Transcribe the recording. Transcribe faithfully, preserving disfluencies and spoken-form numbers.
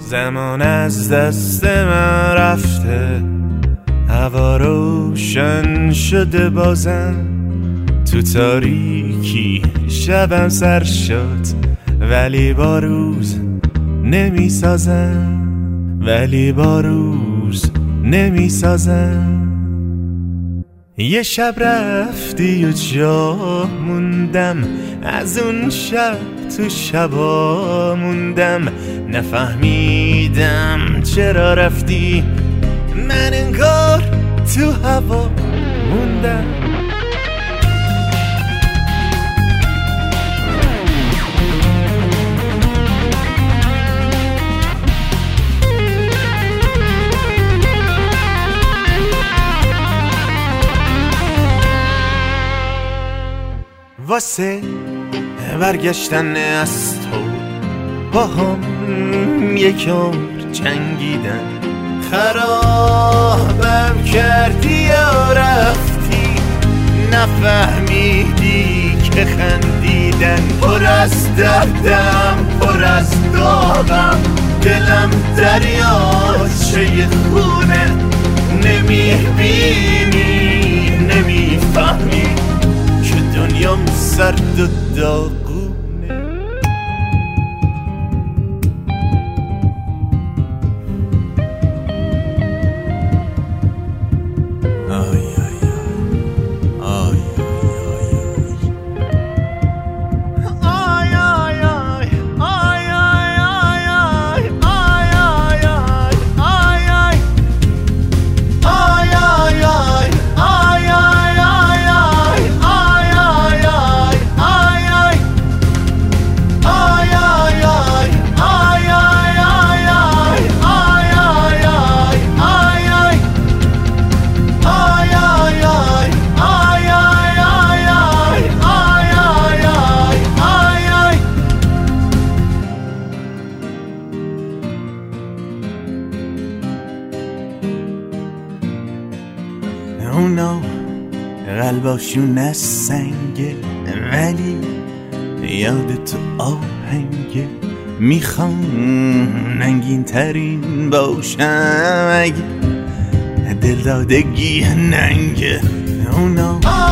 زمان از دست من رفته، هوا روشن شده بازم، تو تاریکی شبم سر شد ولی با روز نمی سازم، ولی با روز نمی سازم. یه شب رفتی و جا موندم، از اون شب تو شبا موندم، نفهمیدم چرا رفتی، من انگار تو هوا موندم. واسه برگشتن از تو با هم یک عمر جنگیدن، خرابم کردی و رفتی، نفهمیدی که خندیدن. پر از دردم پر از داغم، دلم دریاچه خونه، نمیبینی نمیفهمی که دنیام سرد و داغونه. اونا قلباشون از سنگه ولی یاد تو آهنگه، میخوام ننگین ترین باشم اگه دل دادگی ننگه. اونا